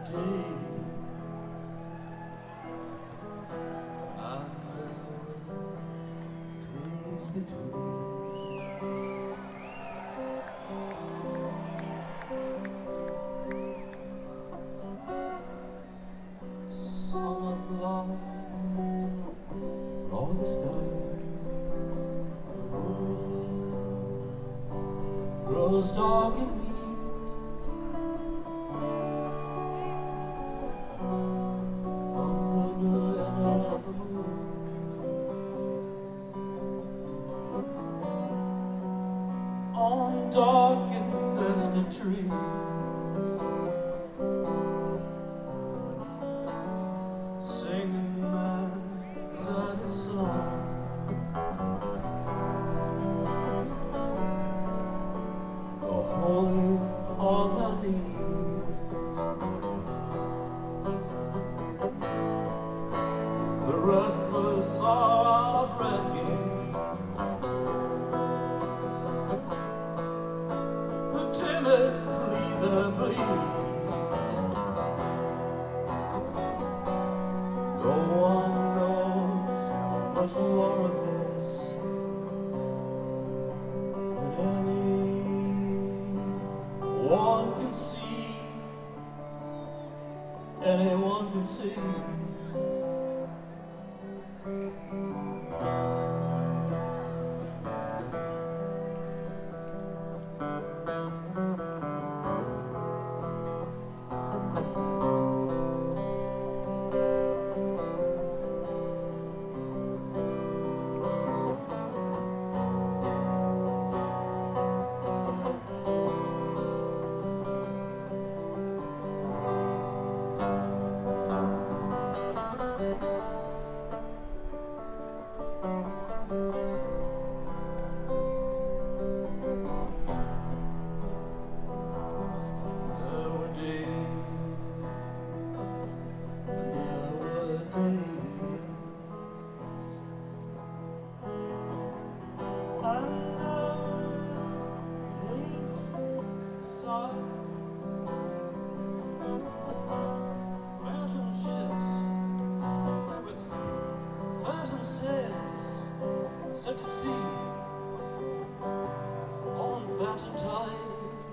day, and the days between. Summer flies, August dies, the world grows dark in me. Comes the glimmer of the moon on dark infested trees. Singing man's at his song, the holy on their knees, the restless are breaking, the timid plead their pleas. No one knows much more of this than anyone can see. Anyone can see. Phantom ships with phantom sails set to sea on phantom tide.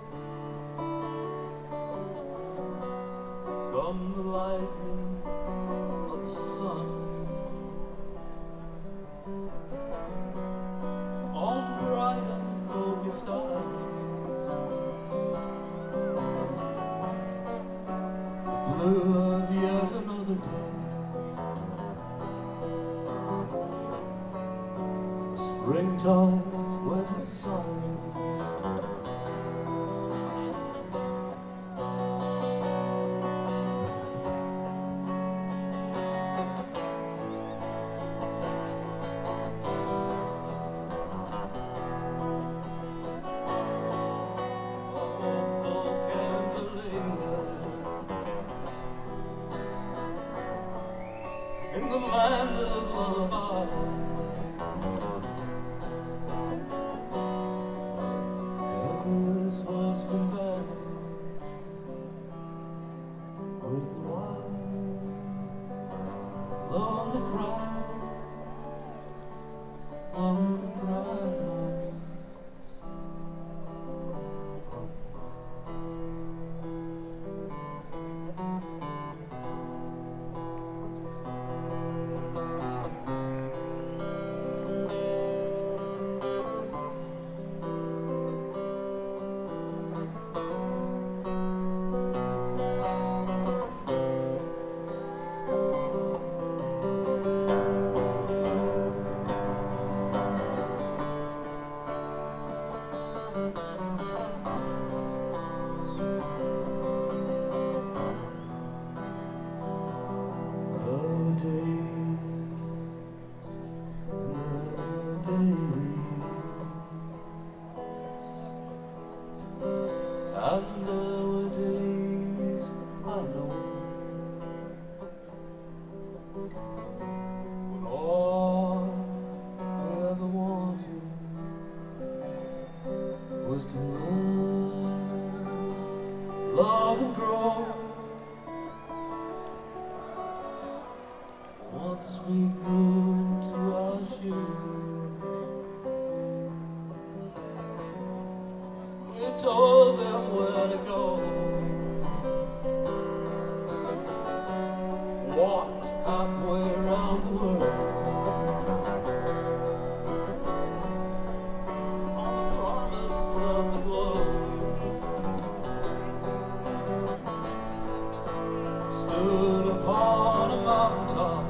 From the lightning of the sun on bright and focused eyes, blue of yet another day, springtime when it sighs. In the land of lullaby, ever's husband vanished with wine, lonely cry, lonely cry. And there were days I know when all I ever wanted was to learn, love and grow once we grew into our shoes, we told them where to go, walked halfway around the world on the promise of the globe, stood upon a mountaintop,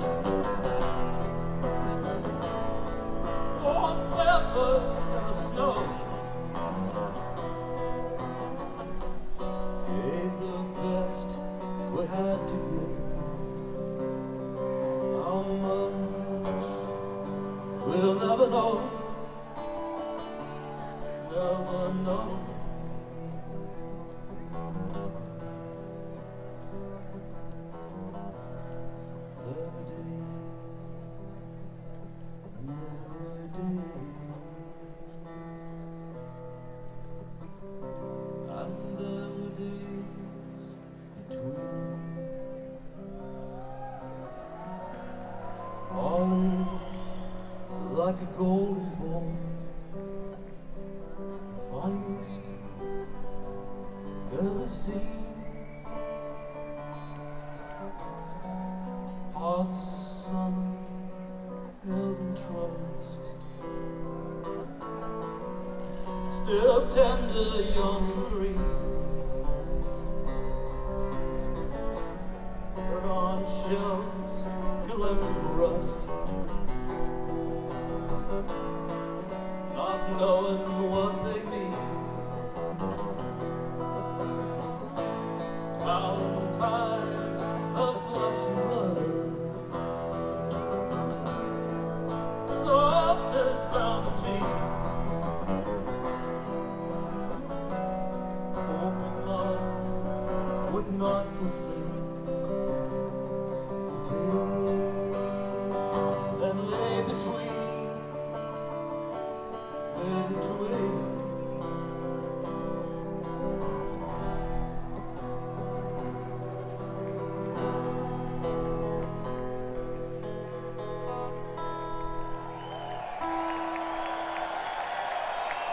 walked barefoot in the snow, gave the best we had to give. How much we'll never know, never know. Every day, and every day, and every day's between, falling like a golden ball, the finest ever seen. Hearts of sun held in trust, still tender, young and green, but on shelves collecting rust, not knowing what they mean. Valentines of flesh and blood, soft as velveteen, hoping love would not forsake.